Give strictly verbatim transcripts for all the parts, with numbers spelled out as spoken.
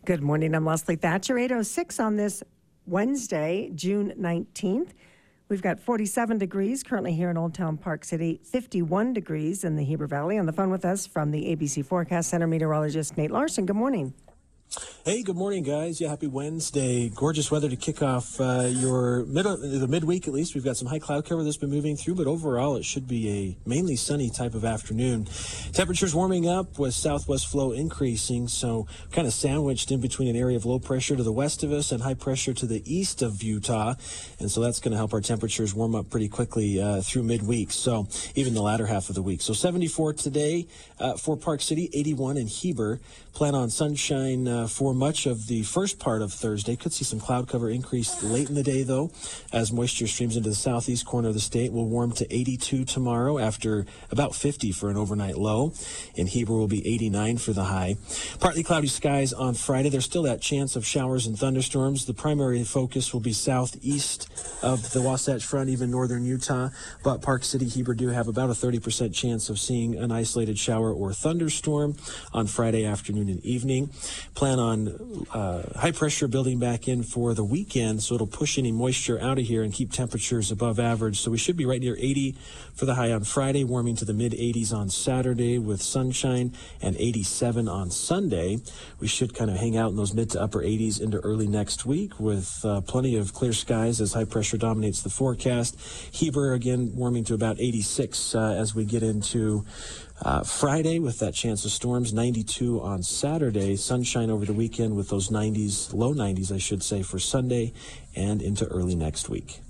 Good morning. I'm Leslie Thatcher. eight oh six on this Wednesday, June nineteenth. We've got forty-seven degrees currently here in Old Town Park City, fifty-one degrees in the Heber Valley. On the phone with us from the A B C Forecast Center, meteorologist Nate Larson. Good morning. Hey, good morning, guys. Yeah, happy Wednesday. Gorgeous weather to kick off uh, your mid the midweek, at least. We've got some high cloud cover that's been moving through, but overall it should be a mainly sunny type of afternoon. Temperatures warming up with southwest flow increasing, so kind of sandwiched in between an area of low pressure to the west of us and high pressure to the east of Utah. And so that's going to help our temperatures warm up pretty quickly uh, through midweek, so even the latter half of the week. So seventy-four today uh, for Park City, eighty-one in Heber. Plan on sunshine uh, for much of the first part of Thursday. Could see some cloud cover increase late in the day, though, as moisture streams into the southeast corner of the state. Will warm to eighty-two tomorrow after about fifty for an overnight low. In Heber will be eighty-nine for the high. Partly cloudy skies on Friday. There's still that chance of showers and thunderstorms. The primary focus will be southeast of the Wasatch Front, even northern Utah. But Park City, Heber do have about a thirty percent chance of seeing an isolated shower or thunderstorm on Friday afternoon and evening. Plan on uh, high pressure building back in for the weekend, so it'll push any moisture out of here and keep temperatures above average. So we should be right near eighty for the high on Friday, warming to the mid eighties on Saturday with sunshine, and eighty-seven on Sunday. We should kind of hang out in those mid to upper eighties into early next week with uh, plenty of clear skies as high pressure dominates the forecast. Heber again warming to about eighty-six uh, as we get into Uh, Friday with that chance of storms, ninety-two on Saturday, sunshine over the weekend with those nineties, low nineties, I should say, for Sunday and into early next week.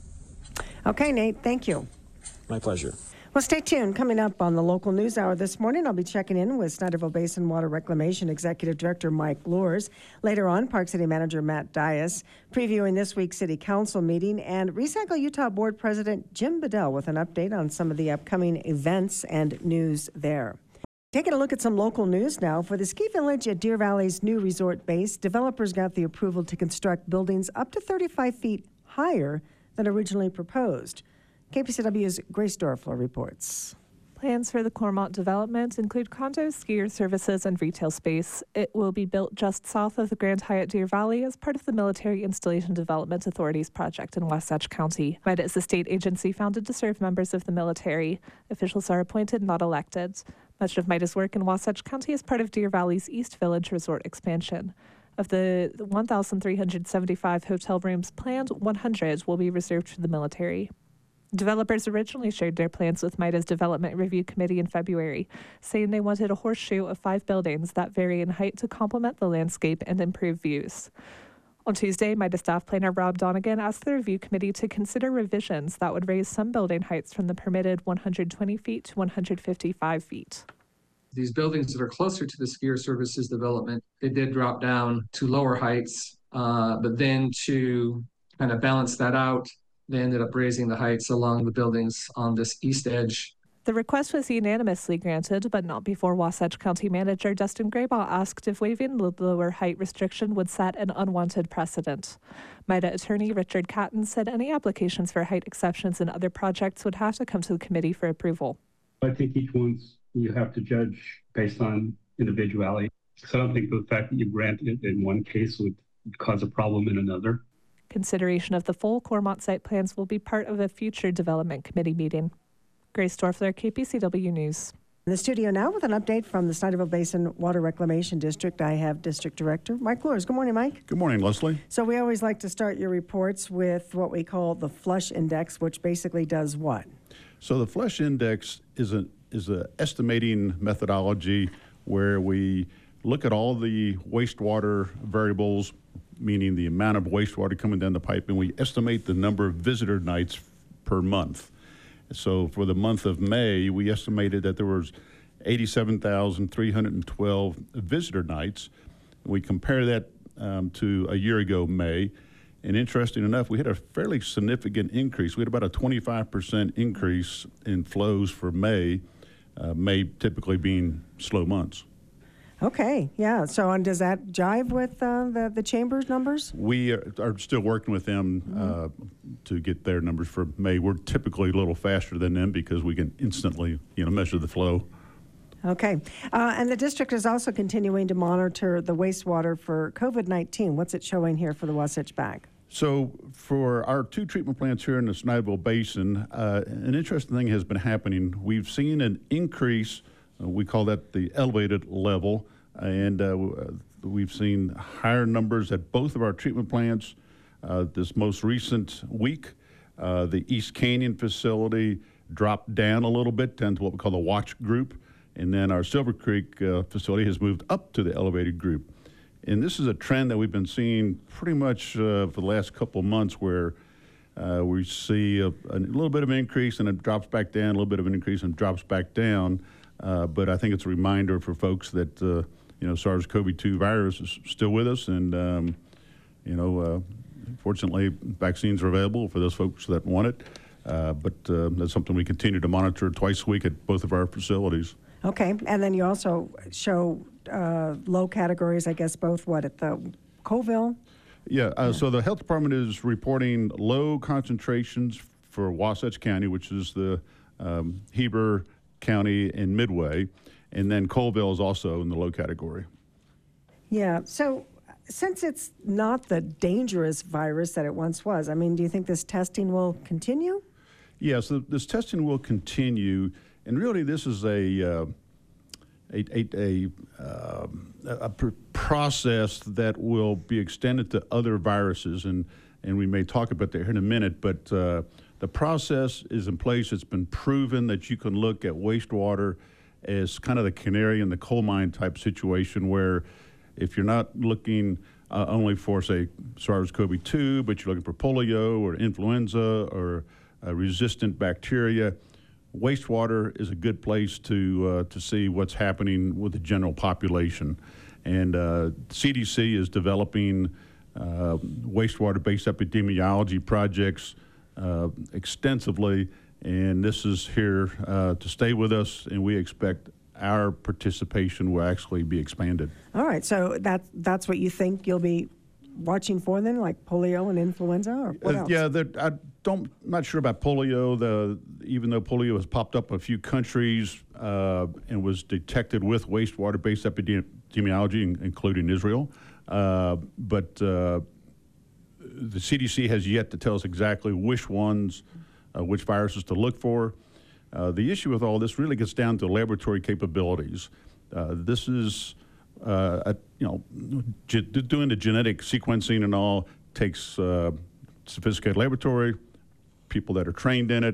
Okay, Nate, thank you. My pleasure. Well, stay tuned. Coming up on the local news hour this morning, I'll be checking in with Snyderville Basin Water Reclamation Executive Director Mike Loers. Later on, Park City Manager Matt Dias previewing this week's City Council meeting, and Recycle Utah Board President Jim Bedell with an update on some of the upcoming events and news there. Taking a look at some local news now. For the ski village at Deer Valley's new resort base, developers got the approval to construct buildings up to thirty-five feet higher than originally proposed. K P C W's Grace Dorfler reports. Plans for the Cormont development include condos, skier services, and retail space. It will be built just south of the Grand Hyatt Deer Valley as part of the Military Installation Development Authority's project in Wasatch County. MIDA is a state agency founded to serve members of the military. Officials are appointed, not elected. Much of MIDA's work in Wasatch County is part of Deer Valley's East Village resort expansion. Of the one thousand three hundred seventy-five hotel rooms planned, one hundred will be reserved for the military. Developers originally shared their plans with MIDA's Development Review Committee in February, saying they wanted a horseshoe of five buildings that vary in height to complement the landscape and improve views. On Tuesday, MIDA staff planner Rob Donegan asked the review committee to consider revisions that would raise some building heights from the permitted one hundred twenty feet to one hundred fifty-five feet. These buildings that are closer to the skier services development, they did drop down to lower heights, uh, but then to kind of balance that out, they ended up raising the heights along the buildings on this east edge. The request was unanimously granted, but not before Wasatch County Manager Dustin Graybaugh asked if waiving the lower height restriction would set an unwanted precedent. MIDA attorney Richard Catton said any applications for height exceptions in other projects would have to come to the committee for approval. I think each one's you have to judge based on individuality. So I don't think the fact that you grant it in one case would cause a problem in another. Consideration of the full Cormont site plans will be part of a future development committee meeting. Grace Dorfler, K P C W News. In the studio now with an update from the Snyderville Basin Water Reclamation District, I have District Director Mike Loers. Good morning, Mike. Good morning, Leslie. So we always like to start your reports with what we call the flush index, which basically does what? So the flush index is a is a estimating methodology where we look at all the wastewater variables, meaning the amount of wastewater coming down the pipe, and we estimate the number of visitor nights per month. So for the month of May, we estimated that there was eighty-seven thousand three hundred twelve visitor nights. We compare that um, to a year ago, May, and interesting enough, we had a fairly significant increase. We had about a twenty-five percent increase in flows for May, uh, May typically being slow months. Okay, yeah. So and does that jive with uh, the, the Chamber's numbers? We are, are still working with them mm-hmm. uh, to get their numbers for May. We're typically a little faster than them because we can instantly, you know, measure the flow. Okay. Uh, and the district is also continuing to monitor the wastewater for COVID nineteen. What's it showing here for the Wasatch Back? So for our two treatment plants here in the Snyderville Basin, uh, an interesting thing has been happening. We've seen an increase, uh, we call that the elevated level, and uh, we've seen higher numbers at both of our treatment plants. Uh, this most recent week, uh, the East Canyon facility dropped down a little bit down to what we call the watch group, and then our Silver Creek uh, facility has moved up to the elevated group. And this is a trend that we've been seeing pretty much uh, for the last couple of months, where uh, we see a, a little bit of an increase and it drops back down, a little bit of an increase and drops back down. Uh, but I think it's a reminder for folks that, uh, you know, SARS CoV two virus is still with us. And, um, you know, uh, fortunately, vaccines are available for those folks that want it. Uh, but uh, that's something we continue to monitor twice a week at both of our facilities. Okay. And then you also show uh, low categories, I guess, both what at the Colville? Yeah, uh, yeah. So the health department is reporting low concentrations for Wasatch County, which is the um, Heber County and Midway, and then Colville is also in the low category. Yeah. So since it's not the dangerous virus that it once was, I mean, do you think this testing will continue? Yes, yeah, so this testing will continue, and really this is a uh, a, a, a, uh, a pr- process that will be extended to other viruses, and, and we may talk about that here in a minute, but uh, the process is in place. It's been proven that you can look at wastewater as kind of the canary in the coal mine type situation, where if you're not looking uh, only for, say, SARS CoV two, but you're looking for polio or influenza or uh, resistant bacteria, wastewater is a good place to uh, to see what's happening with the general population. And uh, C D C is developing uh, wastewater-based epidemiology projects uh, extensively, and this is here uh, to stay with us, and we expect our participation will actually be expanded. All right, so that, that's what you think you'll be watching for then, like polio and influenza, or what uh, else? Yeah, I don't, not sure about polio. The, even though polio has popped up in a few countries uh, and was detected with wastewater-based epidemiology, including Israel, uh, but uh, the C D C has yet to tell us exactly which ones, uh, which viruses to look for. Uh, the issue with all this really gets down to laboratory capabilities. Uh, this is Uh, at, you know, ge- doing the genetic sequencing and all takes uh, sophisticated laboratory, people that are trained in it,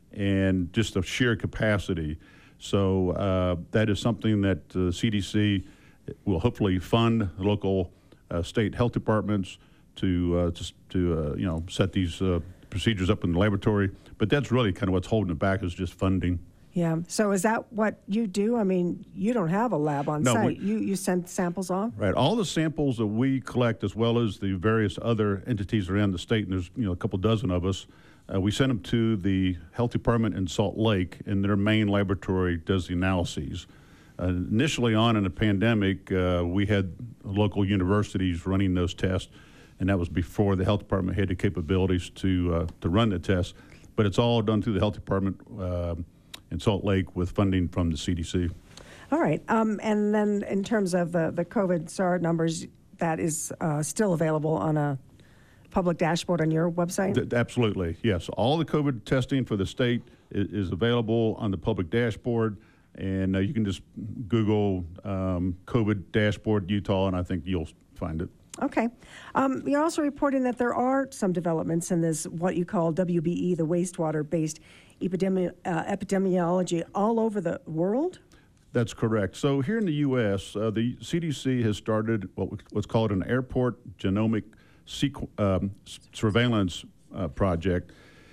and just a sheer capacity. So uh, that is something that uh, C D C will hopefully fund local uh, state health departments to uh, to, to uh, you know, set these uh, procedures up in the laboratory. But that's really kind of what's holding it back, is just funding. Yeah. So is that what you do? I mean, you don't have a lab on No, site. we, you you send samples off? Right. All the samples that we collect, as well as the various other entities around the state, and there's, you know, a couple dozen of us, uh, we send them to the health department in Salt Lake, and their main laboratory does the analyses. Uh, initially on in the pandemic, uh, we had local universities running those tests, and that was before the health department had the capabilities to uh, to run the tests. But it's all done through the health department uh, in Salt Lake with funding from the C D C. All right. Um, and then in terms of the, the COVID S A R numbers, that is uh, still available on a public dashboard on your website? Th- absolutely, yes. All the COVID testing for the state is, is available on the public dashboard, and uh, you can just Google um, COVID dashboard Utah, and I think you'll find it. Okay. Um, you're also reporting that there are some developments in this, what you call W B E, the wastewater-based epidemi- uh, epidemiology, all over the world? That's correct. So here in the U S, uh, the C D C has started what we, what's called an airport genomic sequ- um, surveillance uh, project.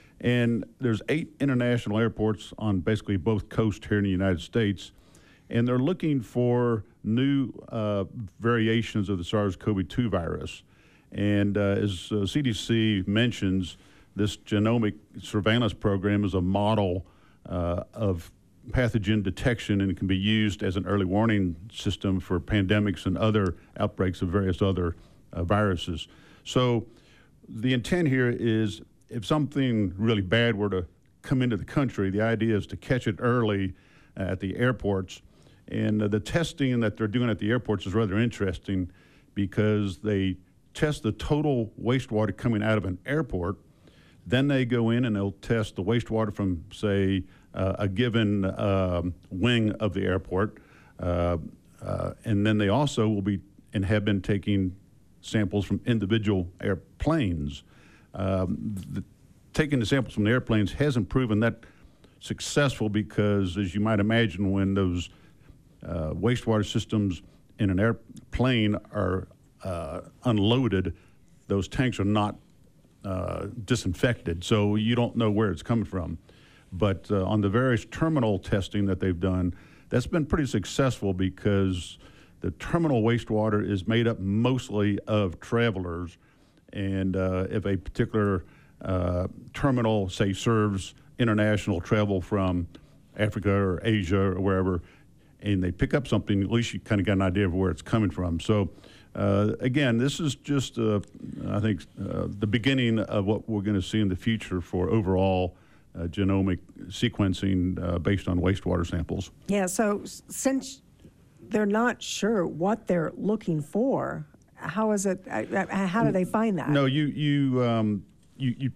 And there's eight international airports on basically both coasts here in the United States. And they're looking for new uh, variations of the SARS CoV two virus. And uh, as uh, C D C mentions, this genomic surveillance program is a model uh, of pathogen detection, and it can be used as an early warning system for pandemics and other outbreaks of various other uh, viruses. So the intent here is, if something really bad were to come into the country, the idea is to catch it early uh, at the airports And uh, the testing that they're doing at the airports is rather interesting because they test the total wastewater coming out of an airport. Then they go in and they'll test the wastewater from, say, uh, a given um, wing of the airport. Uh, uh, and then they also will be and have been taking samples from individual airplanes. Um, the, taking the samples from the airplanes hasn't proven that successful because, as you might imagine, when those uh, wastewater systems in an airplane are uh, unloaded, those tanks are not uh, disinfected, so you don't know where it's coming from. But uh, on the various terminal testing that they've done, that's been pretty successful because the terminal wastewater is made up mostly of travelers, and uh, if a particular uh, terminal, say, serves international travel from Africa or Asia or wherever, and they pick up something, at least you kind of got an idea of where it's coming from. So uh, again, this is just, uh, I think, uh, the beginning of what we're going to see in the future for overall uh, genomic sequencing uh, based on wastewater samples. Yeah, so s- since they're not sure what they're looking for, how is it, uh, uh, how do they find that? No, you, you, um, you, you,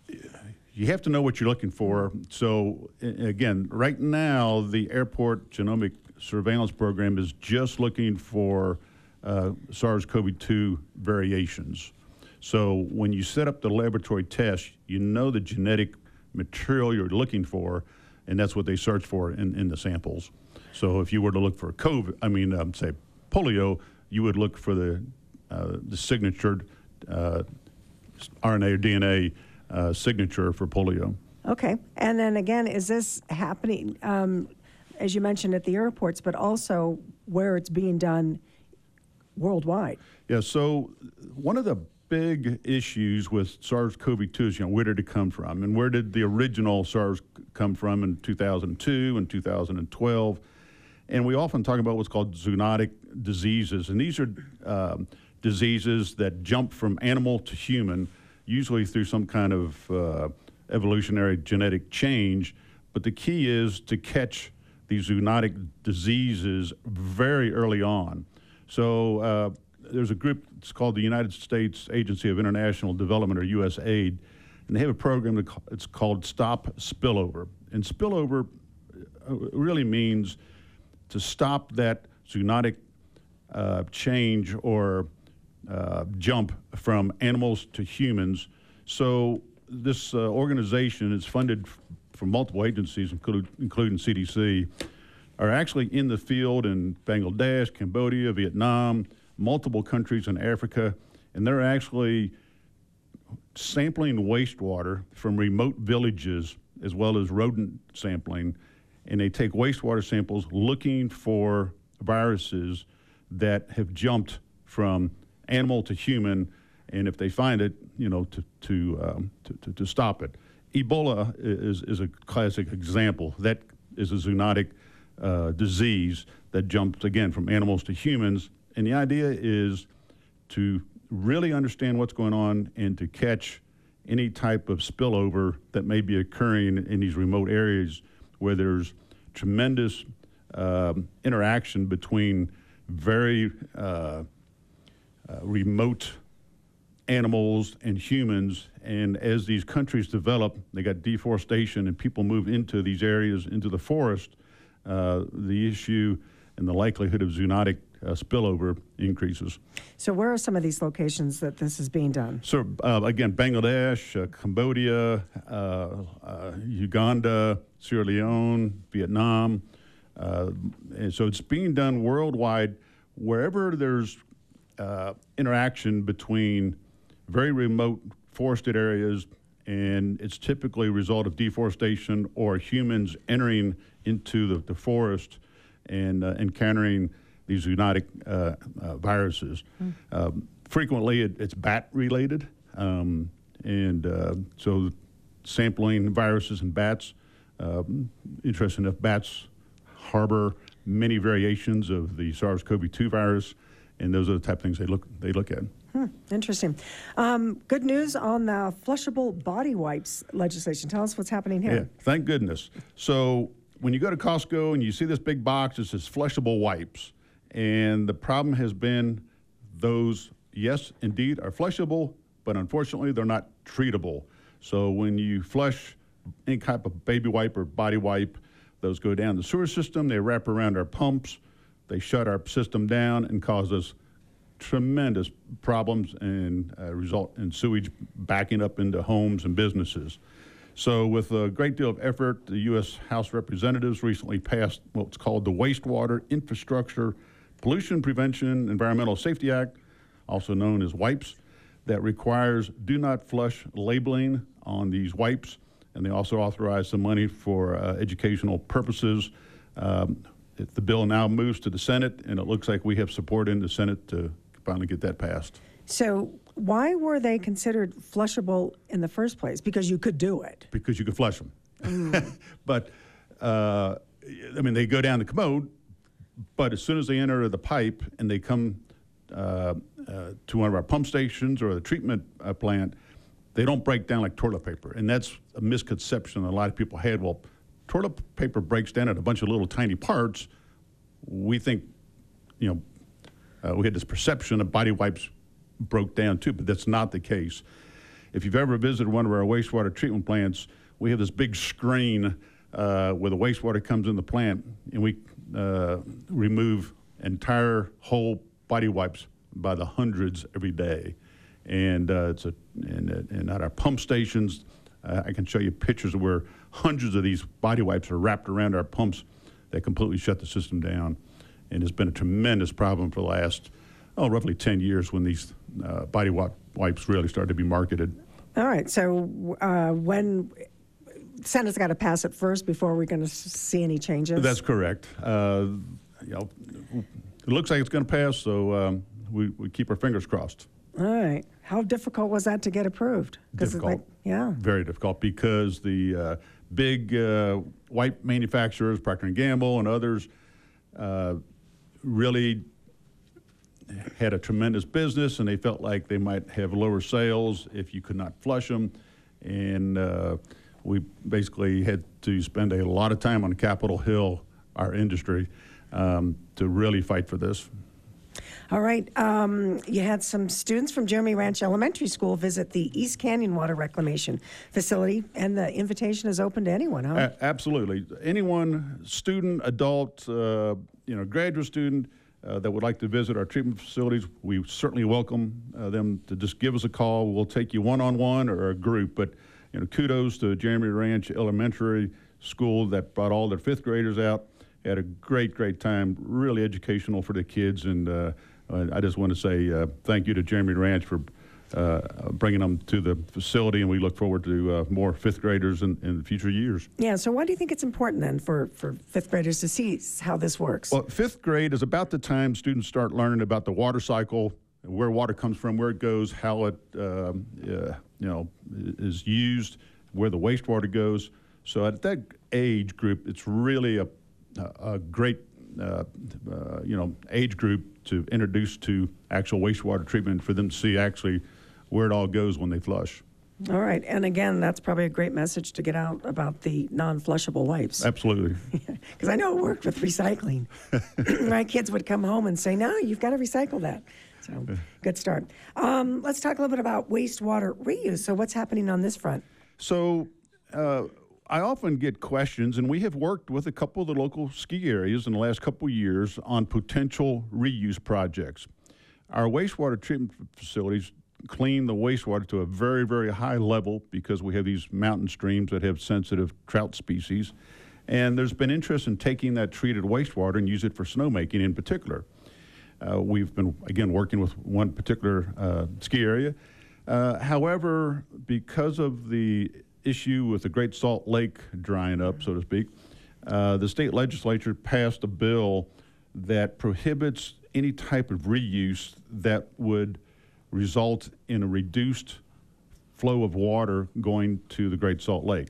you have to know what you're looking for. So a- again, right now, the airport genomic surveillance program is just looking for uh, SARS CoV two variations. So when you set up the laboratory test, you know the genetic material you're looking for, and that's what they search for in, in the samples. So if you were to look for COVID, I mean, um, say polio, you would look for the uh, the signatured uh, R N A or D N A uh, signature for polio. Okay, and then again, is this happening, um, as you mentioned, at the airports, but also where it's being done worldwide? Yeah, so one of the big issues with SARS CoV two is, you know, where did it come from? And where did the original SARS come from in two thousand two and two thousand twelve? And we often talk about what's called zoonotic diseases. And these are um, diseases that jump from animal to human, usually through some kind of uh, evolutionary genetic change. But the key is to catch these zoonotic diseases very early on. So uh, there's a group, it's called the United States Agency of International Development, or U S A I D, and they have a program that it's called Stop Spillover. And spillover really means to stop that zoonotic uh, change or uh, jump from animals to humans. So this uh, organization is funded f- from multiple agencies, including, including C D C, are actually in the field in Bangladesh, Cambodia, Vietnam, multiple countries in Africa, and they're actually sampling wastewater from remote villages as well as rodent sampling, and they take wastewater samples looking for viruses that have jumped from animal to human, and if they find it, you know, to to um, to, to, to stop it. Ebola is is a classic example. That is a zoonotic uh, disease that jumps again from animals to humans, and the idea is to really understand what's going on and to catch any type of spillover that may be occurring in these remote areas where there's tremendous um, interaction between very uh, uh, remote animals and humans. And as these countries develop, they got deforestation and people move into these areas, into the forest, uh, the issue and the likelihood of zoonotic uh, spillover increases. So where are some of these locations that this is being done? So uh, again, Bangladesh, uh, Cambodia, uh, uh, Uganda, Sierra Leone, Vietnam. Uh, and so it's being done worldwide wherever there's uh, interaction between very remote forested areas, and it's typically a result of deforestation or humans entering into the, the forest and uh, encountering these zoonotic uh, uh, viruses. Mm. Um, frequently, it, it's bat-related, um, and uh, so sampling viruses in bats. Uh, interesting enough, bats harbor many variations of the SARS CoV two virus, and those are the type of things they look they look at. Hmm, interesting. Um, good news on the flushable body wipes legislation. Tell us what's happening here. Yeah, thank goodness. So when you go to Costco and you see this big box, it says flushable wipes. And the problem has been those, yes, indeed, are flushable, but unfortunately, they're not treatable. So when you flush any type of baby wipe or body wipe, those go down the sewer system, they wrap around our pumps, they shut our system down and cause us tremendous problems and uh, result in sewage backing up into homes and businesses. So with a great deal of effort, the U S House of Representatives recently passed what's called the Wastewater Infrastructure Pollution Prevention Environmental Safety Act, also known as WIPES, that requires do not flush labeling on these wipes. And they also authorize some money for uh, educational purposes. Um, it, the bill now moves to the Senate, and it looks like we have support in the Senate to finally get that passed. So why were they considered flushable in the first place? Because you could do it. Because you could flush them. Mm. But, uh, I mean, they go down the commode, but as soon as they enter the pipe and they come uh, uh, to one of our pump stations or the treatment uh, plant, they don't break down like toilet paper. And that's a misconception that a lot of people had. Well, toilet paper breaks down in a bunch of little tiny parts. We think, you know, uh, we had this perception that body wipes broke down too, but that's not the case. If you've ever visited one of our wastewater treatment plants, we have this big screen uh, where the wastewater comes in the plant, and we uh, remove entire whole body wipes by the hundreds every day. And uh, it's a and, and at our pump stations, uh, I can show you pictures of where hundreds of these body wipes are wrapped around our pumps that completely shut the system down. And it's been a tremendous problem for the last, oh, roughly ten years when these uh, body wipe wipes really started to be marketed. All right. So uh, when Senate's got to pass it first before we're going to see any changes? That's correct. Uh, you know, it looks like it's going to pass, so um, we, we keep our fingers crossed. All right. How difficult was that to get approved? Difficult. Like, yeah. Very difficult because the uh, big uh, wipe manufacturers, Procter and Gamble and others, uh, really had a tremendous business, and they felt like they might have lower sales if you could not flush them. And uh, we basically had to spend a lot of time on Capitol Hill, our industry, um, to really fight for this. All right. Um, you had some students from Jeremy Ranch Elementary School visit the East Canyon Water Reclamation Facility, and the invitation is open to anyone, huh? A- absolutely. Anyone, student, adult, uh, you know, graduate student uh, that would like to visit our treatment facilities, we certainly welcome uh, them to just give us a call. We'll take you one-on-one or a group. But, you know, kudos to Jeremy Ranch Elementary School that brought all their fifth graders out. Had a great, great time, really educational for the kids, and uh, I just want to say uh, thank you to Jeremy Ranch for uh, bringing them to the facility, and we look forward to uh, more fifth graders in, in future years. Yeah, so why do you think it's important then for, for fifth graders to see how this works? Well, fifth grade is about the time students start learning about the water cycle, where water comes from, where it goes, how it um, uh, you know is used, where the wastewater goes. So at that age group, it's really a a great, uh, uh, you know, age group to introduce to actual wastewater treatment for them to see actually where it all goes when they flush. All right. And again, that's probably a great message to get out about the non-flushable wipes. Absolutely. Because I know it worked with recycling. My kids would come home and say, no, you've got to recycle that. So good start. Um, let's talk a little bit about wastewater reuse. So what's happening on this front? So, uh, I often get questions, and we have worked with a couple of the local ski areas in the last couple of years on potential reuse projects. Our wastewater treatment facilities clean the wastewater to a very, very high level because we have these mountain streams that have sensitive trout species. And there's been interest in taking that treated wastewater and use it for snowmaking in particular. Uh, we've been, again, working with one particular uh, ski area. Uh, however, because of the issue with the Great Salt Lake drying up, so to speak, uh, the state legislature passed a bill that prohibits any type of reuse that would result in a reduced flow of water going to the Great Salt Lake.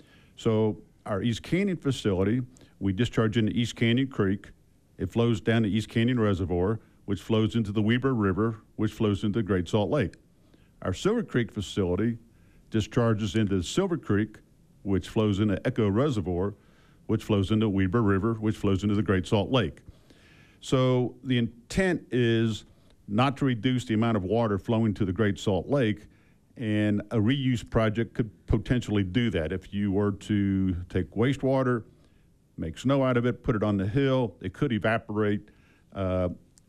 So our East Canyon facility, we discharge into East Canyon Creek. It flows down to East Canyon Reservoir, which flows into the Weber River, which flows into the Great Salt Lake. Our Silver Creek facility discharges into Silver Creek, which flows into Echo Reservoir, which flows into Weber River, which flows into the Great Salt Lake. So the intent is not to reduce the amount of water flowing to the Great Salt Lake, and a reuse project could potentially do that. If you were to take wastewater, make snow out of it, put it on the hill, it could evaporate, uh,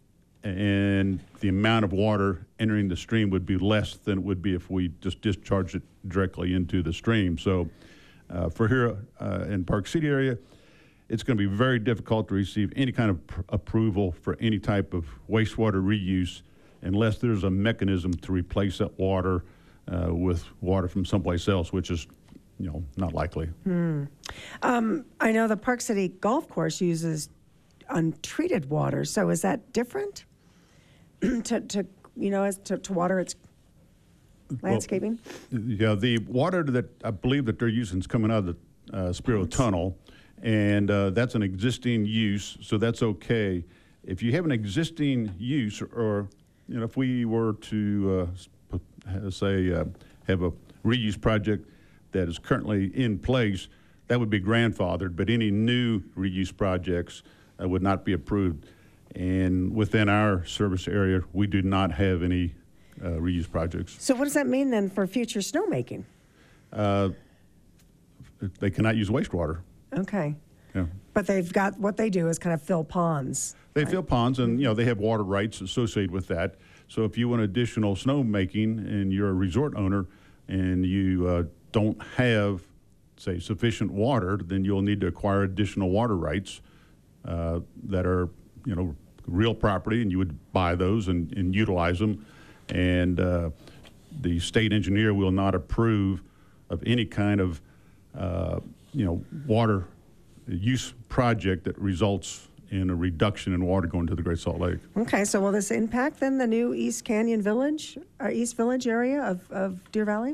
and the amount of water entering the stream would be less than it would be if we just discharged it directly into the stream. So uh, for here uh, in Park City area, it's going to be very difficult to receive any kind of pr- approval for any type of wastewater reuse unless there's a mechanism to replace that water uh, with water from someplace else, which is, you know, not likely. Hmm. Um, I know the Park City Golf Course uses untreated water, so is that different to, to, you know, as to, to water its landscaping? Well, yeah, the water that I believe that they're using is coming out of the uh, Spiro Tunnel, and uh, that's an existing use, so that's okay. If you have an existing use, or, you know, if we were to uh, say uh, have a reuse project that is currently in place, that would be grandfathered, but any new reuse projects uh, would not be approved. And within our service area, we do not have any uh, reuse projects. So what does that mean then for future snowmaking? Uh, they cannot use wastewater. Okay. Yeah. But they've got, what they do is kind of fill ponds. They right? fill ponds, and, you know, they have water rights associated with that. So if you want additional snowmaking and you're a resort owner and you uh, don't have, say, sufficient water, then you'll need to acquire additional water rights uh, that are, you know, real property, and you would buy those and, and utilize them. And uh, the state engineer will not approve of any kind of, uh, you know, water use project that results in a reduction in water going to the Great Salt Lake. Okay, so will this impact then the new East Canyon Village, or East Village area of, of Deer Valley?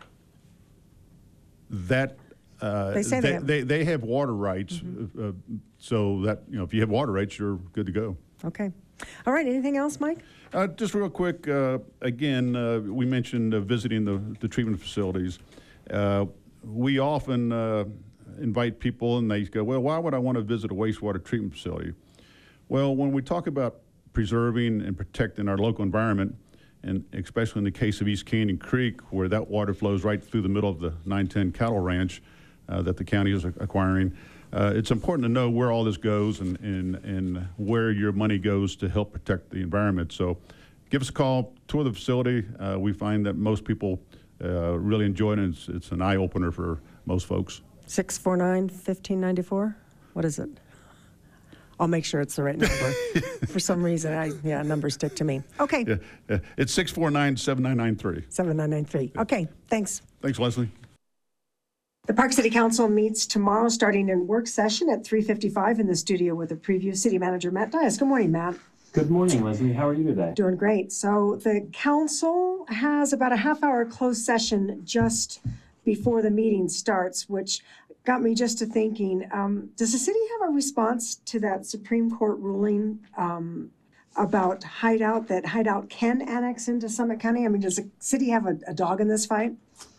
That uh, They say they they, have- they, they have water rights, Mm-hmm. uh, so that, you know, if you have water rights, you're good to go. Okay. All right, anything else, Mike? Uh, just real quick, uh, again, uh, we mentioned uh, visiting the, the treatment facilities. Uh, we often uh, invite people and they go, well, why would I want to visit a wastewater treatment facility? Well, when we talk about preserving and protecting our local environment, and especially in the case of East Canyon Creek, where that water flows right through the middle of the nine ten cattle ranch uh, that the county is acquiring, uh, it's important to know where all this goes and, and, and where your money goes to help protect the environment. So give us a call, tour the facility. Uh, we find that most people uh, really enjoy it, and it's, it's an eye-opener for most folks. six four nine, one five nine four? What is it? I'll make sure it's the right number. For some reason, I yeah, numbers stick to me. Okay, Yeah, yeah. It's six four nine, seven nine nine three. seven nine nine three. Okay, thanks. Thanks, Leslie. The Park City Council meets tomorrow, starting in work session at three fifty-five in the studio with a preview. City Manager Matt Dias. Good morning, Matt. Good morning, Leslie. How are you today? Doing great. So the council has about a half hour closed session just before the meeting starts, which got me just to thinking, um, does the city have a response to that Supreme Court ruling um, about Hideout, that Hideout can annex into Summit County? I mean, does the city have a, a dog in this fight?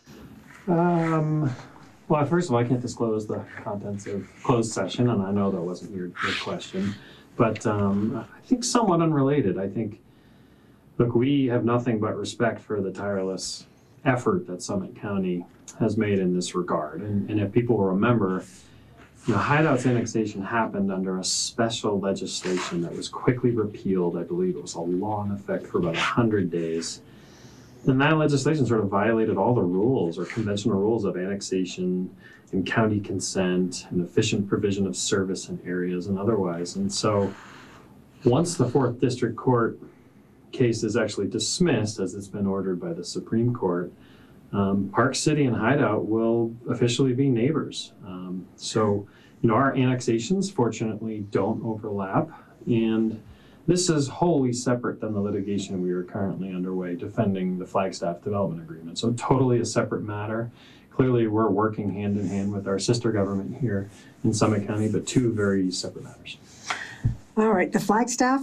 Um, well, first of all, I can't disclose the contents of closed session, and I know that wasn't your, your question. But um, I think somewhat unrelated. I think, look, we have nothing but respect for the tireless effort that Summit County has made in this regard. And, and if people remember, you know, Hideout's annexation happened under a special legislation that was quickly repealed. I believe it was a law in effect for about one hundred days. And that legislation sort of violated all the rules or conventional rules of annexation and county consent and efficient provision of service in areas and otherwise. And so once the fourth District Court case is actually dismissed, as it's been ordered by the Supreme Court, um, Park City and Hideout will officially be neighbors. Um, so, you know, our annexations fortunately don't overlap, and this is wholly separate than the litigation we are currently underway defending the Flagstaff Development Agreement. So totally a separate matter. Clearly, we're working hand in hand with our sister government here in Summit County, but two very separate matters. All right, the Flagstaff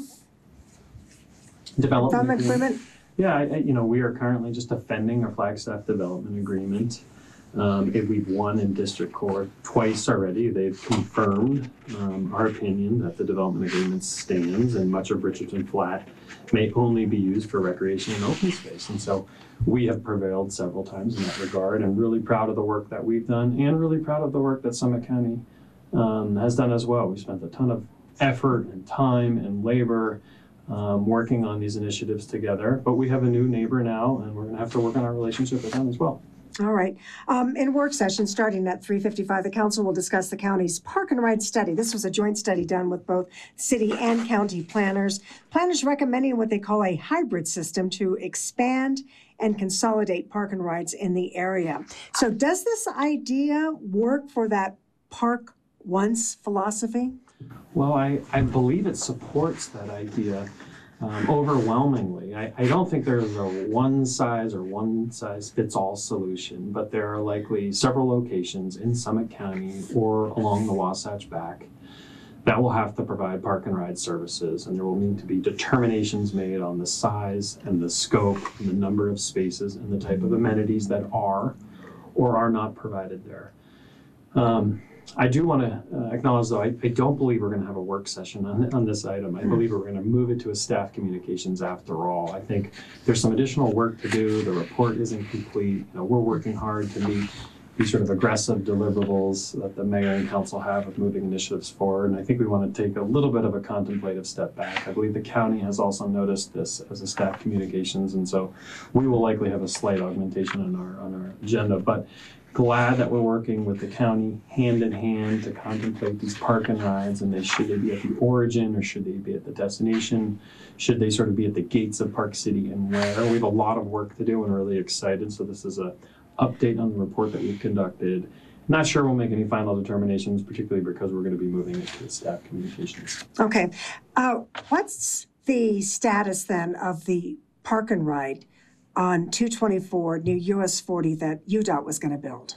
Development Development Agreement? Yeah, I, I, you know, we are currently just defending our Flagstaff Development Agreement. Um, and we've won in district court twice already. They've confirmed um, our opinion that the development agreement stands, and much of Richardson Flat may only be used for recreation and open space. And so we have prevailed several times in that regard, and really proud of the work that we've done, and really proud of the work that Summit County um, has done as well. We spent a ton of effort and time and labor um, working on these initiatives together, but we have a new neighbor now, and we're going to have to work on our relationship with them as well. All right. Um, in work session starting at three fifty-five, the council will discuss the county's park and ride study. This was a joint study done with both city and county planners. Planners recommending what they call a hybrid system to expand and consolidate park and rides in the area. So does this idea work for that park once philosophy? Well, I, I believe it supports that idea. Um, overwhelmingly. I, I don't think there's a one size or one size fits all solution, but there are likely several locations in Summit County or along the Wasatch Back that will have to provide park and ride services, and there will need to be determinations made on the size and the scope and the number of spaces and the type of amenities that are or are not provided there. Um, I do want to uh, acknowledge, though, I, I don't believe we're going to have a work session on, on this item. I believe we're going to move it to a staff communications after all. I think there's some additional work to do. The report isn't complete. You know, we're working hard to meet these sort of aggressive deliverables that the mayor and council have of moving initiatives forward. And I think we want to take a little bit of a contemplative step back. I believe the county has also noticed this as a staff communications, and so we will likely have a slight augmentation on our on our agenda. But glad that we're working with the county hand in hand to contemplate these park and rides, and they should they be at the origin or should they be at the destination? Should they sort of be at the gates of Park City and where? We have a lot of work to do and really excited. So this is a update on the report that we've conducted. Not sure we'll make any final determinations, particularly because we're going to be moving it to staff communications. Okay. Uh, what's the status then of the park and ride on two twenty-four near U S forty that U D O T was going to build?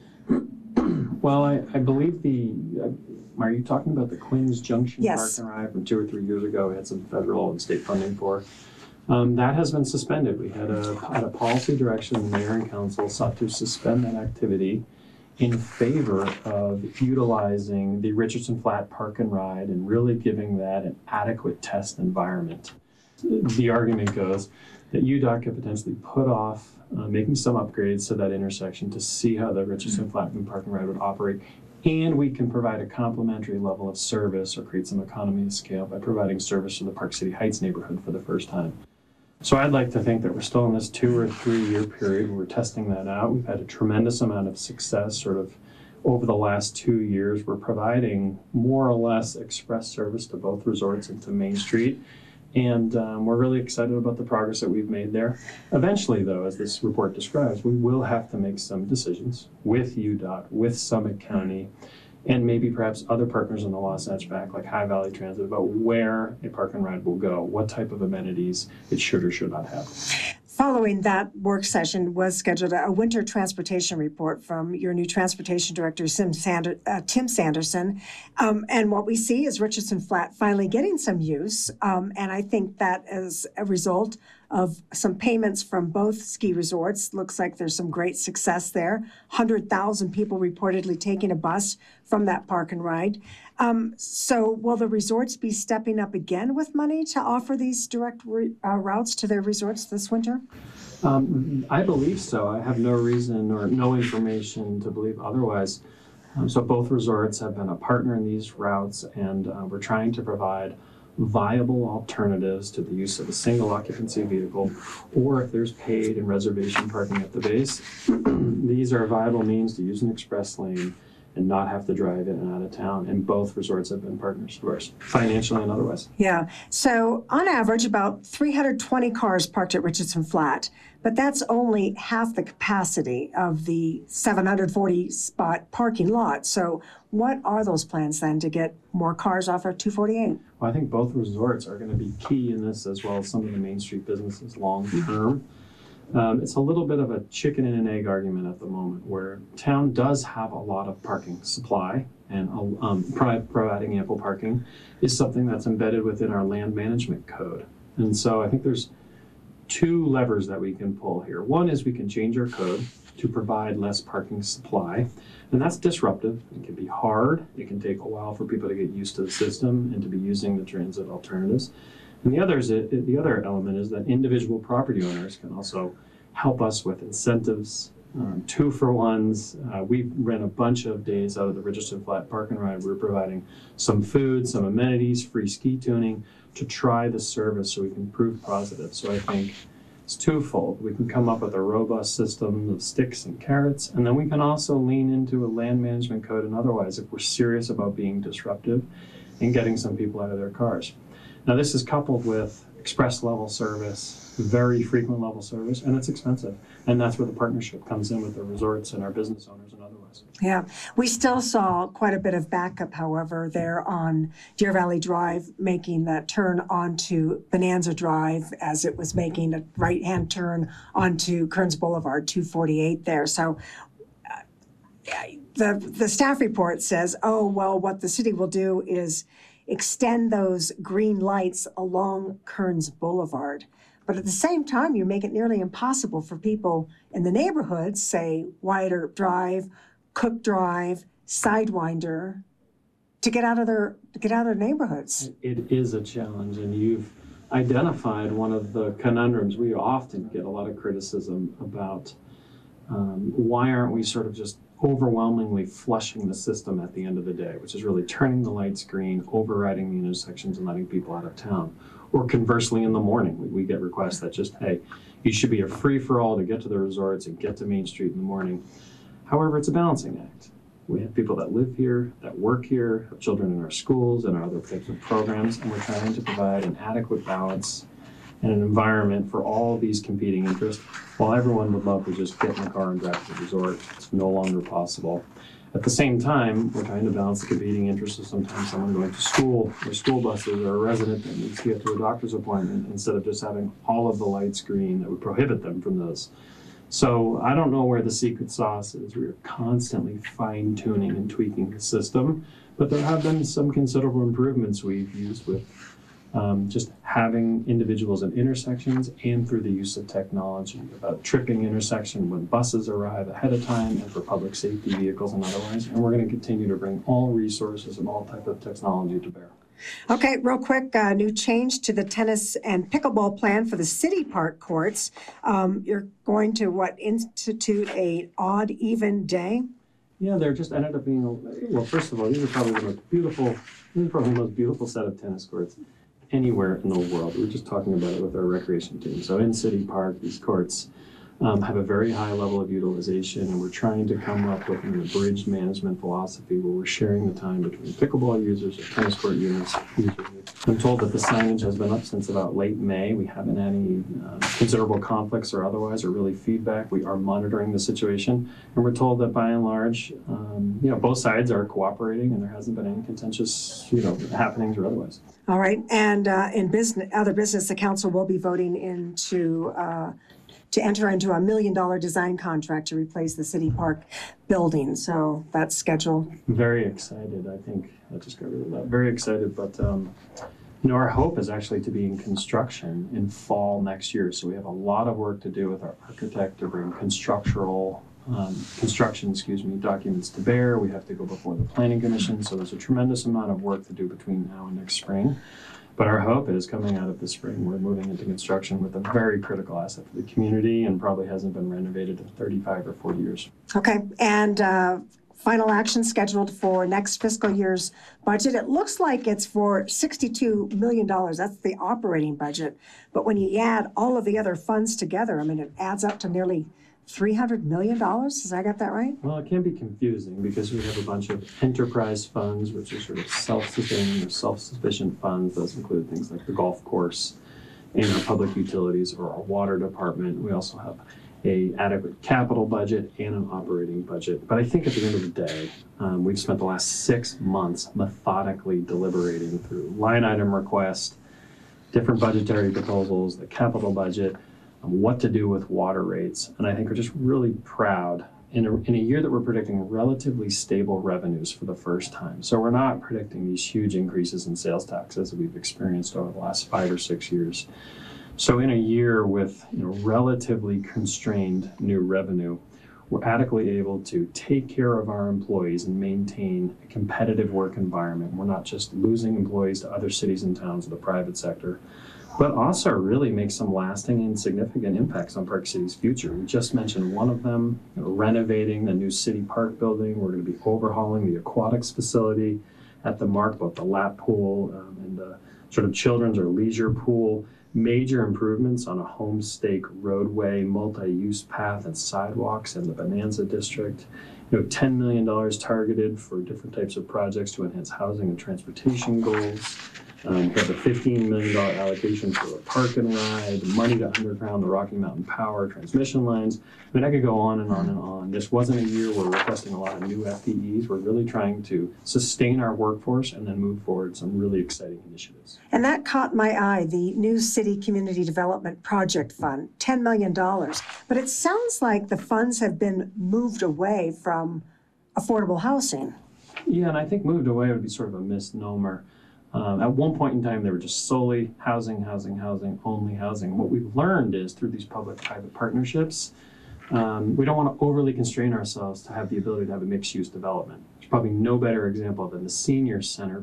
Well, I, I believe the, uh, are you talking about the Queens Junction Yes. Park and Ride from two or three years ago? We had some federal and state funding for. Um, that has been suspended. We had a, had a policy direction, the mayor and council sought to suspend that activity in favor of utilizing the Richardson Flat Park and Ride and really giving that an adequate test environment. The argument goes that U D O T could potentially put off uh, making some upgrades to that intersection to see how the Richardson Flat Park and Ride would operate, and we can provide a complementary level of service or create some economy of scale by providing service to the Park City Heights neighborhood for the first time. So I'd like to think that we're still in this two or three year period where we're testing that out. We've had a tremendous amount of success sort of over the last two years. We're providing more or less express service to both resorts and to Main Street. And um, we're really excited about the progress that we've made there. Eventually, though, as this report describes, we will have to make some decisions with U D O T, with Summit County, and maybe perhaps other partners in the Wasatch Back, like High Valley Transit, about where a park and ride will go, what type of amenities it should or should not have. Following that work session was scheduled a winter transportation report from your new transportation director, Tim, Sander, uh, Tim Sanderson. Um, and what we see is Richardson Flat finally getting some use. Um, and I think that as a result of some payments from both ski resorts, looks like there's some great success there. one hundred thousand people reportedly taking a bus from that park and ride. Um, so will the resorts be stepping up again with money to offer these direct re- uh, routes to their resorts this winter? Um, I believe so. I have no reason or no information to believe otherwise. Um, so both resorts have been a partner in these routes, and uh, we're trying to provide viable alternatives to the use of a single occupancy vehicle, or if there's paid and reservation parking at the base, these are viable means to use an express lane and not have to drive in and out of town. And both resorts have been partners of ours, financially and otherwise. Yeah. So on average, about three hundred twenty cars parked at Richardson Flat, but that's only half the capacity of the seven hundred forty spot parking lot. So what are those plans then to get more cars off of two forty-eight? Well, I think both resorts are going to be key in this, as well as some of the Main Street businesses long term. Um, it's a little bit of a chicken and an egg argument at the moment, where town does have a lot of parking supply, and um, pro- providing ample parking is something that's embedded within our land management code. And so I think there's two levers that we can pull here. One is we can change our code to provide less parking supply, and that's disruptive. It can be hard. It can take a while for people to get used to the system and to be using the transit alternatives. And the other is it, the other element is that individual property owners can also help us with incentives, um, two for ones. Uh, we ran a bunch of days out of the Richardson Flat Park and Ride. We were providing some food, some amenities, free ski tuning to try the service so we can prove positive. So I think it's twofold. We can come up with a robust system of sticks and carrots, and then we can also lean into a land management code and otherwise if we're serious about being disruptive and getting some people out of their cars. Now, this is coupled with express level service, very frequent level service, and it's expensive. And that's where the partnership comes in with the resorts and our business owners and otherwise. Yeah, we still saw quite a bit of backup, however, there on Deer Valley Drive, making that turn onto Bonanza Drive as it was making a right-hand turn onto Kearns Boulevard, two forty-eight there. So uh, the, the staff report says, oh, well, what the city will do is extend those green lights along Kearns Boulevard. But at the same time, you make it nearly impossible for people in the neighborhoods, say Wider Drive, Cook Drive, Sidewinder, to get out of their to get out of their neighborhoods. It is a challenge, and you've identified one of the conundrums. We often get a lot of criticism about um, why aren't we sort of just overwhelmingly flushing the system at the end of the day, which is really turning the lights green, overriding the intersections and letting people out of town. Or conversely, in the morning, we, we get requests that just, hey, you should be a free-for-all to get to the resorts and get to Main Street in the morning. However, it's a balancing act. We have people that live here, that work here, have children in our schools and our other types of programs, and we're trying to provide an adequate balance and an environment for all these competing interests. While everyone would love to just get in the car and drive to the resort, it's no longer possible. At the same time, we're trying to balance the competing interests of sometimes someone going to school or school buses or a resident that needs to get to a doctor's appointment instead of just having all of the lights green that would prohibit them from those. So I don't know where the secret sauce is. We are constantly fine-tuning and tweaking the system, but there have been some considerable improvements we've used with Um, just having individuals at intersections and through the use of technology about tripping intersection when buses arrive ahead of time and for public safety vehicles and otherwise. And we're going to continue to bring all resources and all type of technology to bear. Okay, real quick, uh, new change to the tennis and pickleball plan for the city park courts. Um, you're going to, what, institute a odd, even day? Yeah, there just ended up being, a, well, first of all, these are probably the most beautiful, these are probably the most beautiful set of tennis courts anywhere in the world. We were just talking about it with our recreation team. So in City Park, these courts um, have a very high level of utilization, and we're trying to come up with an abridged management philosophy where we're sharing the time between pickleball users and tennis court users. I'm told that the signage has been up since about late May. We haven't had any uh, considerable conflicts or otherwise, or really feedback. We are monitoring the situation, and we're told that by and large, um, you know, both sides are cooperating, and there hasn't been any contentious, you know, happenings or otherwise. All right, and uh, in business, other business, the council will be voting into uh, to enter into a million dollar design contract to replace the city park building. So that's scheduled. Very excited. I think I just got rid of that. Very excited, but um, you know, our hope is actually to be in construction in fall next year. So we have a lot of work to do with our architect to bring constructural. Um, construction, excuse me, documents to bear. We have to go before the Planning Commission, so there's a tremendous amount of work to do between now and next spring. But our hope is coming out of the spring, we're moving into construction with a very critical asset for the community and probably hasn't been renovated in thirty-five or forty years. Okay, and uh, final action scheduled for next fiscal year's budget. It looks like it's for sixty-two million dollars. That's the operating budget. But when you add all of the other funds together, I mean, it adds up to nearly three hundred million dollars? Has I got that right? Well, it can be confusing because we have a bunch of enterprise funds, which are sort of self-sustaining or self-sufficient funds. Those include things like the golf course and our public utilities or our water department. We also have a adequate capital budget and an operating budget. But I think at the end of the day, um, we've spent the last six months methodically deliberating through line item requests, different budgetary proposals, the capital budget, what to do with water rates. And I think we're just really proud in a, in a year that we're predicting relatively stable revenues for the first time. So we're not predicting these huge increases in sales taxes that we've experienced over the last five or six years. So in a year with you know, relatively constrained new revenue, we're adequately able to take care of our employees and maintain a competitive work environment. We're not just losing employees to other cities and towns of the private sector, but also really make some lasting and significant impacts on Park City's future. We just mentioned one of them, you know, renovating the new city park building. We're going to be overhauling the aquatics facility at the Mark, both the lap pool um, and the sort of children's or leisure pool. Major improvements on a homestake roadway, multi-use path and sidewalks in the Bonanza District. You know, ten million dollars targeted for different types of projects to enhance housing and transportation goals. Um, we have a fifteen million dollars allocation for a park and ride, money to underground the Rocky Mountain Power transmission lines. I mean, I could go on and on and on. This wasn't a year where we're requesting a lot of new F T Es. We're really trying to sustain our workforce and then move forward some really exciting initiatives. And that caught my eye, the New City Community Development Project Fund, ten million dollars. But it sounds like the funds have been moved away from affordable housing. Yeah, and I think moved away would be sort of a misnomer. Um, at one point in time, they were just solely housing, housing, housing, only housing. What we've learned is through these public-private partnerships, um, we don't want to overly constrain ourselves to have the ability to have a mixed-use development. There's probably no better example than the Senior Center,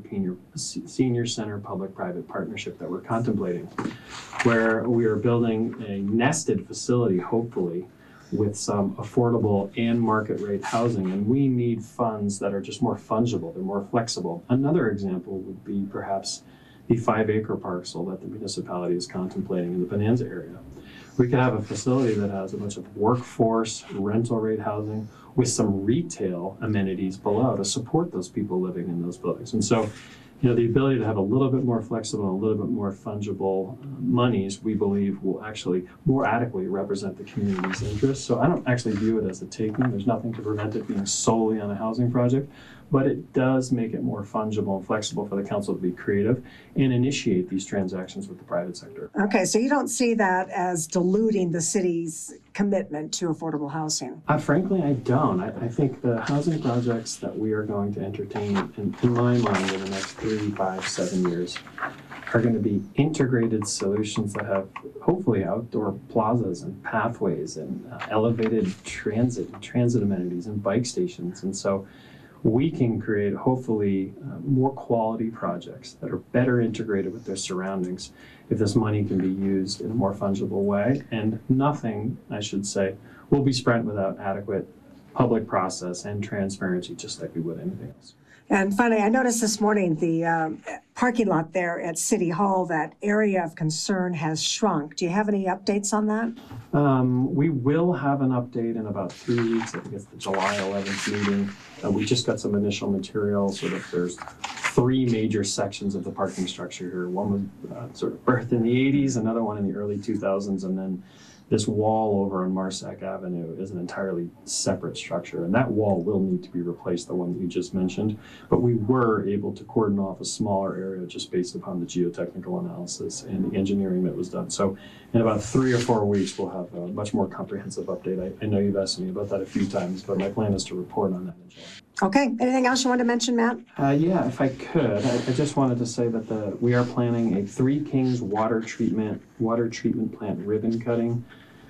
Senior Center Public-Private Partnership that we're contemplating, where we are building a nested facility, hopefully, with some affordable and market rate housing, and we need funds that are just more fungible, they're more flexible. Another example would be perhaps the five acre parcel that the municipality is contemplating in the Bonanza area. We could have a facility that has a bunch of workforce rental rate housing with some retail amenities below to support those people living in those buildings. And so, you know, the ability to have a little bit more flexible, a little bit more fungible uh, monies, we believe will actually more adequately represent the community's interests. So I don't actually view it as a taking. There's nothing to prevent it being solely on a housing project, but it does make it more fungible and flexible for the council to be creative and initiate these transactions with the private sector. Okay, so you don't see that as diluting the city's commitment to affordable housing? Uh, frankly, I don't. I, I think the housing projects that we are going to entertain, in, in my mind, in the next three, five, seven years, are going to be integrated solutions that have hopefully outdoor plazas and pathways and uh, elevated transit, transit amenities and bike stations. And so we can create hopefully uh, more quality projects that are better integrated with their surroundings if this money can be used in a more fungible way. And nothing, I should say, will be spent without adequate public process and transparency, just like we would anything else. And finally, I noticed this morning the um, parking lot there at City Hall, that area of concern has shrunk. Do you have any updates on that? Um, we will have an update in about three weeks. I think it's the July eleventh meeting. Uh, we just got some initial material. Sort of there's three major sections of the parking structure here. One was uh, sort of birthed in the eighties, another one in the early two thousands, and then this wall over on Marsac Avenue is an entirely separate structure, and that wall will need to be replaced, the one that you just mentioned. But we were able to cordon off a smaller area just based upon the geotechnical analysis and the engineering that was done. So in about three or four weeks, we'll have a much more comprehensive update. I, I know you've asked me about that a few times, but my plan is to report on that in July. Okay, anything else you want to mention, Matt? Uh, yeah, if I could, I, I just wanted to say that the we are planning a Three Kings water treatment water treatment plant ribbon cutting.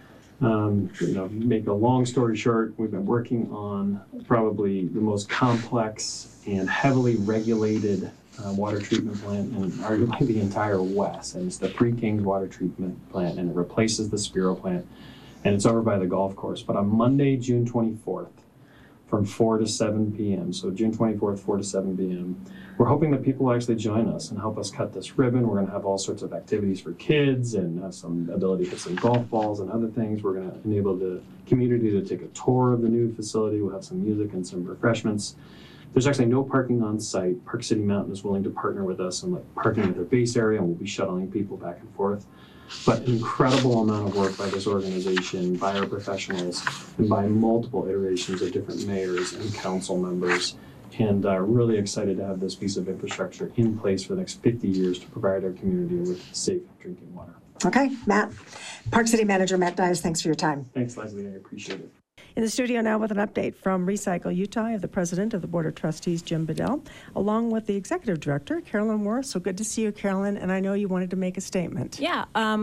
Um, you know, make a long story short, we've been working on probably the most complex and heavily regulated uh, water treatment plant in arguably the entire West, and it's the Three Kings water treatment plant, and it replaces the Spiro plant, and it's over by the golf course. But on Monday, June twenty-fourth, from four to seven p.m. So June twenty-fourth, four to seven p.m. We're hoping that people will actually join us and help us cut this ribbon. We're going to have all sorts of activities for kids and have some ability to hit some golf balls and other things. We're going to enable the community to take a tour of the new facility. We'll have some music and some refreshments. There's actually no parking on site. Park City Mountain is willing to partner with us and like parking at their base area, and we'll be shuttling people back and forth. But an incredible amount of work by this organization, by our professionals, and by multiple iterations of different mayors and council members. And uh, really excited to have this piece of infrastructure in place for the next fifty years to provide our community with safe drinking water. Okay, Matt. Park City Manager Matt Dias, thanks for your time. Thanks, Leslie. I appreciate it. In the studio now with an update from Recycle Utah, I have the President of the Board of Trustees, Jim Bedell, along with the Executive Director, Carolyn Morris. So good to see you, Carolyn, and I know you wanted to make a statement. Yeah. Um,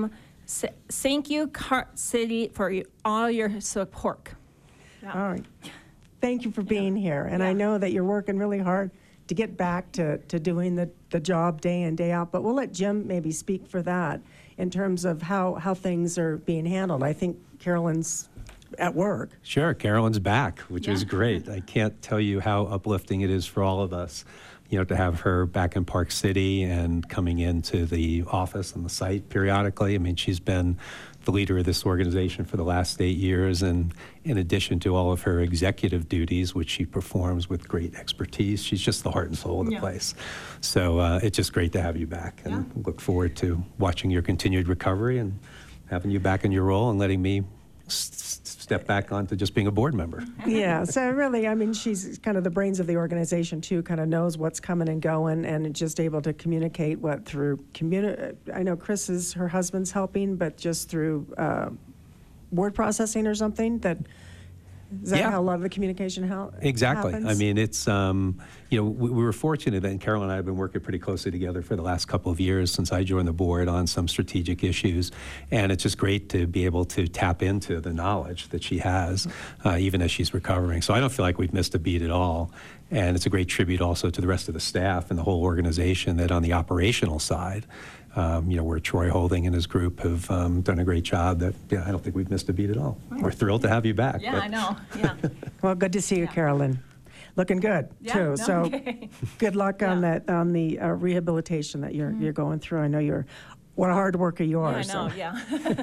S- thank you, Cart City, for your, all your support. Yeah. All right. Thank you for being here. And I Yeah. know that you're working really hard to get back to, to doing the, the job day in, day out. But we'll let Jim maybe speak for that in terms of how, how things are being handled. I think Carolyn's at work. Sure, Carolyn's back, which is Yeah. great. I can't tell you how uplifting it is for all of us, you know, to have her back in Park City and coming into the office and the site periodically. I mean, she's been the leader of this organization for the last eight years, and in addition to all of her executive duties, which she performs with great expertise, she's just the heart and soul of the Yeah. place. So uh, it's just great to have you back, and Yeah. look forward to watching your continued recovery and having you back in your role and letting me s- step back onto just being a board member. Yeah, so really, I mean, she's kind of the brains of the organization too, kind of knows what's coming and going, and just able to communicate what through communi- I know Chris is, her husband's helping, but just through uh, word processing or something, that, is that Yeah. how a lot of the communication how Exactly. happens? I mean, it's, um, you know, we, we were fortunate that Carol and I have been working pretty closely together for the last couple of years since I joined the board on some strategic issues. And it's just great to be able to tap into the knowledge that she has, uh, even as she's recovering. So I don't feel like we've missed a beat at all. And it's a great tribute also to the rest of the staff and the whole organization that on the operational side, um, you know, where Troy Holding and his group have um, done a great job that, yeah, I don't think we've missed a beat at all. We're thrilled to have you back. Yeah, but- I know. Yeah. Well, good to see you, Yeah. Carolyn. Looking good Yeah, too. no, So okay. good luck on Yeah. that, on the uh, rehabilitation that you're you're going through. I know you're what a hard worker you are. Yeah, I so. know. Yeah.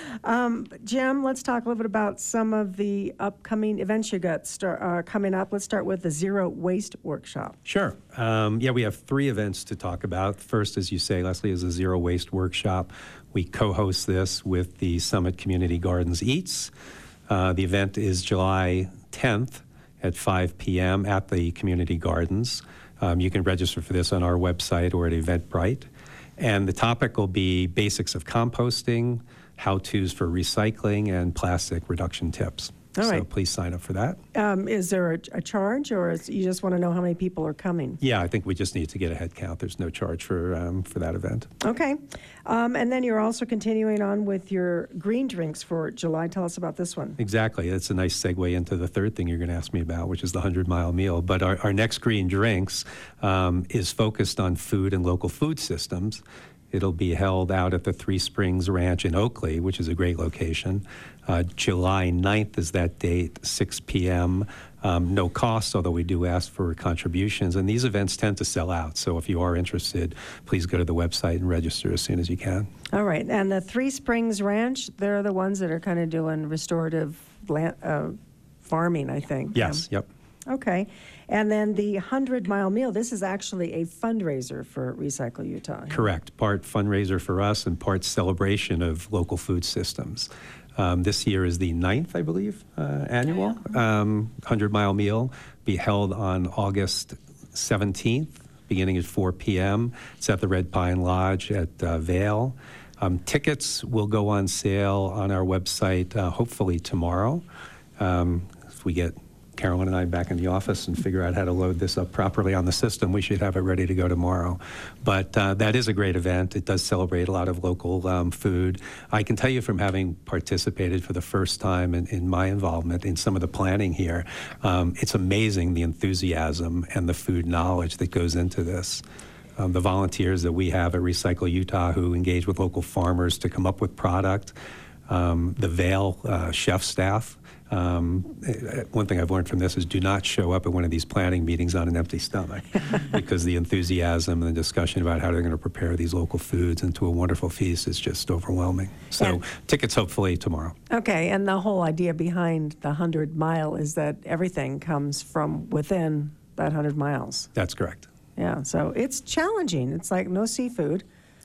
Jim, let's talk a little bit about some of the upcoming events you got start, uh, coming up. Let's start with the Zero Waste Workshop. Sure. Um, yeah, we have three events to talk about. First, as you say, Leslie, is a Zero Waste Workshop. We co-host this with the Summit Community Gardens Eats. Uh, the event is July tenth at five p.m. at the Community Gardens. Um, you can register for this on our website or at Eventbrite. And the topic will be basics of composting, how-tos for recycling, and plastic reduction tips. All so right. please sign up for that. Um, is there a, a charge, or is, you just want to know how many people are coming? Yeah, I think we just need to get a head count. There's no charge for um, for that event. Okay. Um, and then you're also continuing on with your green drinks for July. Tell us about this one. Exactly. It's a nice segue into the third thing you're going to ask me about, which is the hundred-mile meal. But our, our next Green Drinks um, is focused on food and local food systems. It'll be held out at the Three Springs Ranch in Oakley, which is a great location. Uh, July ninth is that date, six p.m. Um, no cost, although we do ask for contributions. And these events tend to sell out. So if you are interested, please go to the website and register as soon as you can. All right. And the Three Springs Ranch, they're the ones that are kind of doing restorative land, uh, farming, I think. Yes, yep. Okay. And then the hundred Mile Meal, this is actually a fundraiser for Recycle Utah. Correct. Part fundraiser for us and part celebration of local food systems. Um, this year is the ninth, I believe, uh, annual um, hundred-mile meal, be held on August seventeenth, beginning at four p.m. It's at the Red Pine Lodge at uh, Vail. Um, tickets will go on sale on our website uh, hopefully tomorrow. Um, if we get Carolyn and I back in the office and figure out how to load this up properly on the system, we should have it ready to go tomorrow. But uh, that is a great event. It does celebrate a lot of local um, food. I can tell you from having participated for the first time in, in my involvement in some of the planning here, um, it's amazing the enthusiasm and the food knowledge that goes into this. Um, the volunteers that we have at Recycle Utah who engage with local farmers to come up with product, um, the Vail uh, chef staff. Um, one thing I've learned from this is do not show up at one of these planning meetings on an empty stomach because the enthusiasm and the discussion about how they're going to prepare these local foods into a wonderful feast is just overwhelming. So And- tickets hopefully tomorrow. Okay, and the whole idea behind the hundred mile is that everything comes from within that hundred miles. That's correct. Yeah, so it's challenging. It's like no seafood.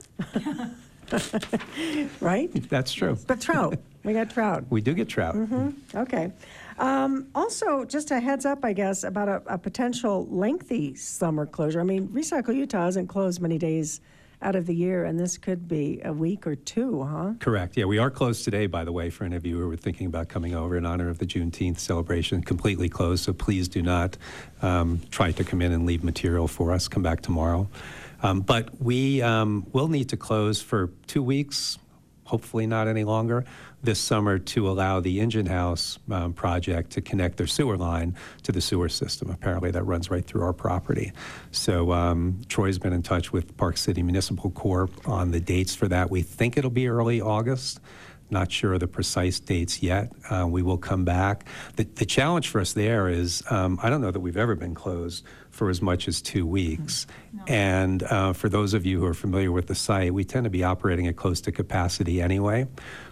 Right? That's true. But trout. We got trout. We do get trout. Okay. Um, also, just a heads up, I guess, about a, a potential lengthy summer closure. I mean, Recycle Utah isn't closed many days out of the year, and this could be a week or two, huh? Correct. Yeah, we are closed today, by the way, for any of you who were thinking about coming over in honor of the Juneteenth celebration. Completely closed, so please do not um, try to come in and leave material for us. Come back tomorrow. Um, but we um, will need to close for two weeks, hopefully not any longer, this summer to allow the Engine House um, project to connect their sewer line to the sewer system. Apparently that runs right through our property. So um, Troy's been in touch with Park City Municipal Corp on the dates for that. We think it'll be early August. Not sure of the precise dates yet. Uh, we will come back. The, the challenge for us there is, um, I don't know that we've ever been closed for as much as two weeks. No. And uh, for those of you who are familiar with the site, we tend to be operating at close to capacity anyway.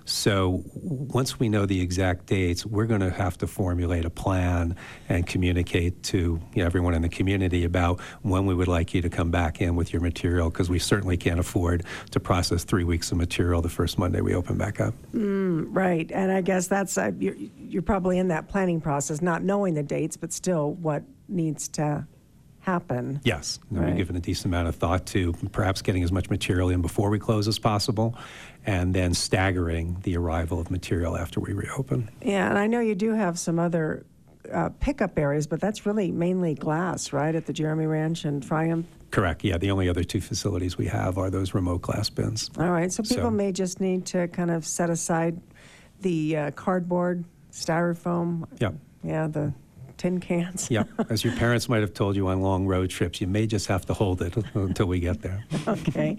So once we know the exact dates, we're going to have to formulate a plan and communicate to you know, everyone in the community about when we would like you to come back in with your material, because we certainly can't afford to process three weeks of material the first Monday we open back up. Mm, right. And I guess that's, uh, you're, you're probably in that planning process, not knowing the dates, but still what needs to happen. Yes. Right. We've given a decent amount of thought to perhaps getting as much material in before we close as possible, and then staggering the arrival of material after we reopen. Yeah, and I know you do have some other uh, pickup areas, but that's really mainly glass, right, at the Jeremy Ranch and Triumph? Correct. Yeah, the only other two facilities we have are those remote glass bins. All right, so people So- may just need to kind of set aside the uh, cardboard, styrofoam. Yeah. Yeah, the tin cans. Yeah, as your parents might have told you on long road trips, you may just have to hold it until we get there. Okay.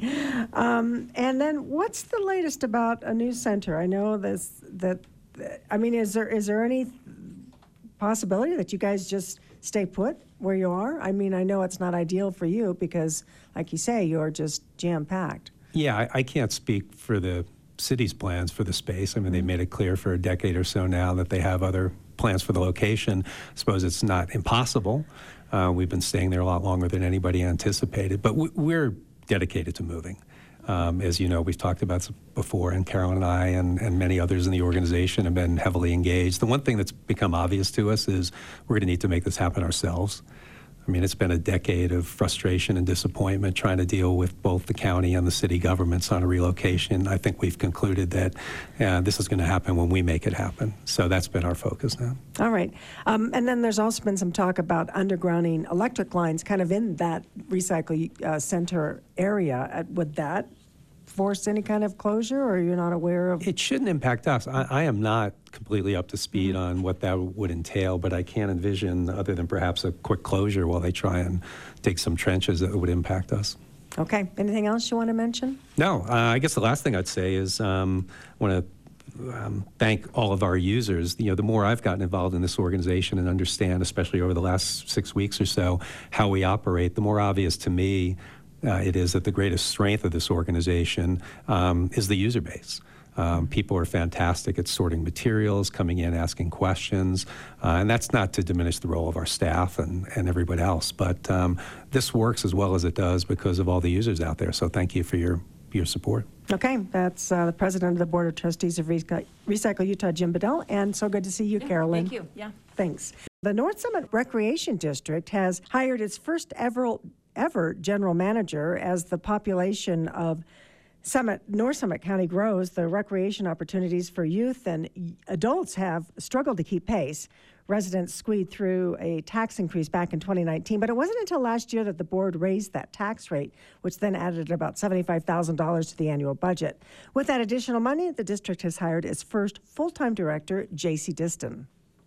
Um, and then what's the latest about a news center? I know this, that, I mean, is there is there any possibility that you guys just stay put where you are? I mean, I know it's not ideal for you because, like you say, you're just jam-packed. Yeah, I, I can't speak for the city's plans for the space. I mean, they made it clear for a decade or so now that they have other plans for the location. I suppose it's not impossible. Uh, we've been staying there a lot longer than anybody anticipated, but w- we're dedicated to moving. Um, as you know, we've talked about this before, and Carolyn and I and, and many others in the organization have been heavily engaged. The one thing that's become obvious to us is we're going to need to make this happen ourselves. I mean, it's been a decade of frustration and disappointment trying to deal with both the county and the city governments on a relocation. I think we've concluded that uh, this is going to happen when we make it happen. So that's been our focus now. All right. Um, and then there's also been some talk about undergrounding electric lines kind of in that recycle uh, center area. Uh, would that force any kind of closure, or you're not aware of? It shouldn't impact us. I, I am not completely up to speed mm-hmm. on what that would entail, but I can't envision, other than perhaps a quick closure while they try and dig some trenches, that it would impact us. Okay. Anything else you want to mention? No. Uh, I guess the last thing I'd say is um, I want to um, thank all of our users. You know, the more I've gotten involved in this organization and understand, especially over the last six weeks or so, how we operate, the more obvious to me Uh, it is that the greatest strength of this organization um, is the user base. Um, people are fantastic at sorting materials, coming in, asking questions, uh, and that's not to diminish the role of our staff and, and everybody else, but um, this works as well as it does because of all the users out there, so thank you for your, your support. Okay, that's uh, the president of the Board of Trustees of Recycle, Recycle Utah, Jim Bedell, and so good to see you, Carolyn. Thank you, yeah. Thanks. The North Summit Recreation District has hired its first ever ever general manager. As the population of Summit, North Summit County grows, the recreation opportunities for youth and adults have struggled to keep pace. Residents squeezed through a tax increase back in twenty nineteen, but it wasn't until last year that the board raised that tax rate, which then added about seventy-five thousand dollars to the annual budget. With that additional money, the district has hired its first full-time director, J C Diston.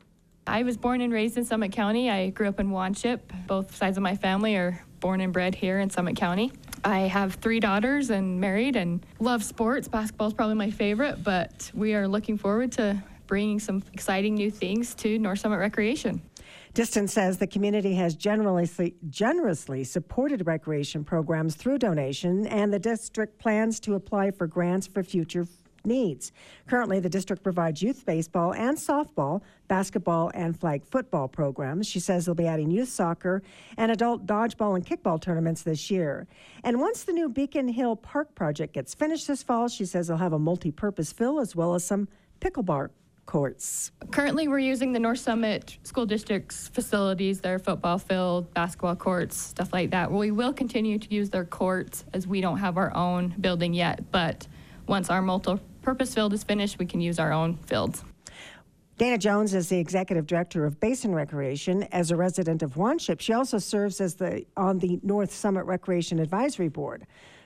I was born and raised in Summit County. I grew up in Wanship. Both sides of my family are born and bred here in Summit County. I have three daughters and married and love sports. Basketball is probably my favorite, but we are looking forward to bringing some exciting new things to North Summit Recreation. Diston says the community has generously, generously supported recreation programs through donation, and the district plans to apply for grants for future needs. Currently, the district provides youth baseball and softball, basketball, and flag football programs. She says they'll be adding youth soccer and adult dodgeball and kickball tournaments this year. And once the new Beacon Hill Park project gets finished this fall, she says they'll have a multi-purpose field as well as some pickleball courts. Currently, we're using the North Summit School District's facilities, their football field, basketball courts, stuff like that. We will continue to use their courts as we don't have our own building yet, but once our multi-purpose field is finished, we can use our own fields. Dana Jones is the executive director of Basin Recreation. As a resident of Wanship, she also serves as the on the North Summit Recreation Advisory Board.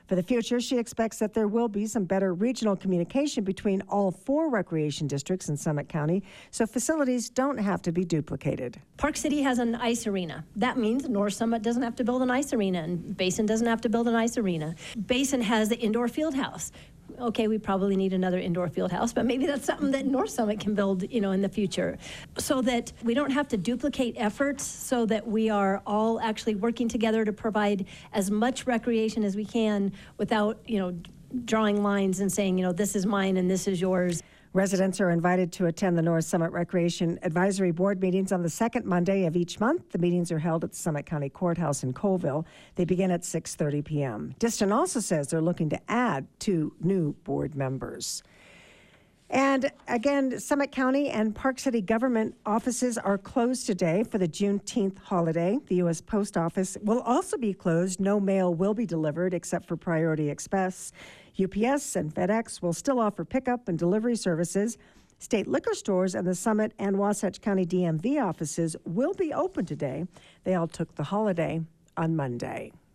For the future, she expects that there will be some better regional communication between all four recreation districts in Summit County, so facilities don't have to be duplicated. Park City has an ice arena. That means North Summit doesn't have to build an ice arena, and Basin doesn't have to build an ice arena. Basin has the indoor field house. Okay, we probably need another indoor field house, but maybe that's something that North Summit can build, you know, in the future, so that we don't have to duplicate efforts, so that we are all actually working together to provide as much recreation as we can without, you know, drawing lines and saying, you know, this is mine and this is yours. Residents are invited to attend the North Summit Recreation Advisory Board meetings on the second Monday of each month. The meetings are held at the Summit County Courthouse in Colville. They begin at six thirty p.m. Diston also says they're looking to add two new board members. And again, Summit County and Park City government offices are closed today for the Juneteenth holiday. The U S Post Office will also be closed. No mail will be delivered except for Priority Express. U P S and FedEx will still offer pickup and delivery services. State liquor stores and the Summit and Wasatch County D M V offices will be open today. They all took the holiday on Monday.